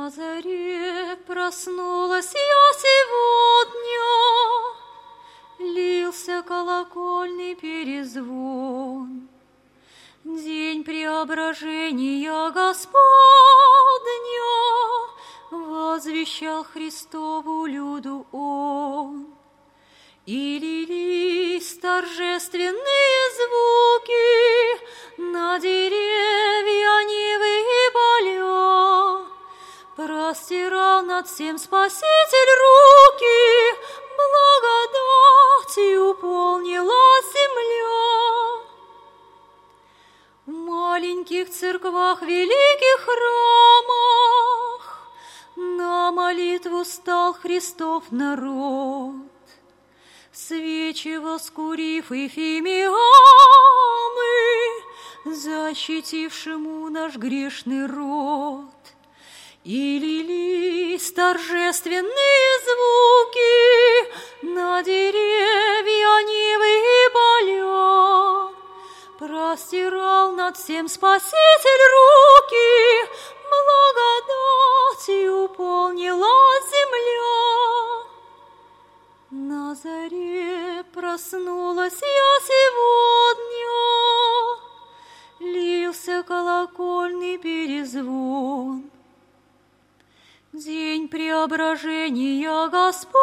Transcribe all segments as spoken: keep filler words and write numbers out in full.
На заре проснулась я сегодня, лился колокольный перезвон. День преображения Господня возвещал Христову люду Он. И лились торжественные звуки на деревья, нивы и поля. Простирал над всем Спаситель руки, благодатью полнилась земля. В маленьких церквах, великих храмах на молитву стал Христов народ. Свечи воскурив и фимиамы, защитившему наш грешный род. И лились торжественные звуки на деревья, нивы и поля. Простирал над всем Спаситель руки, благодатью полнилась земля. На заре проснулась я сегодня, лился колокольный перезвон. День преображения Господня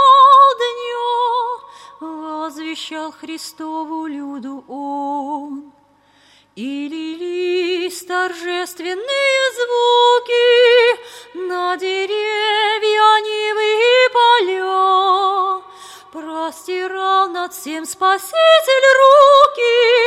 возвещал Христову люду Он. И лились торжественные звуки на деревья, нивы и поля. Простирал над всем Спаситель руки,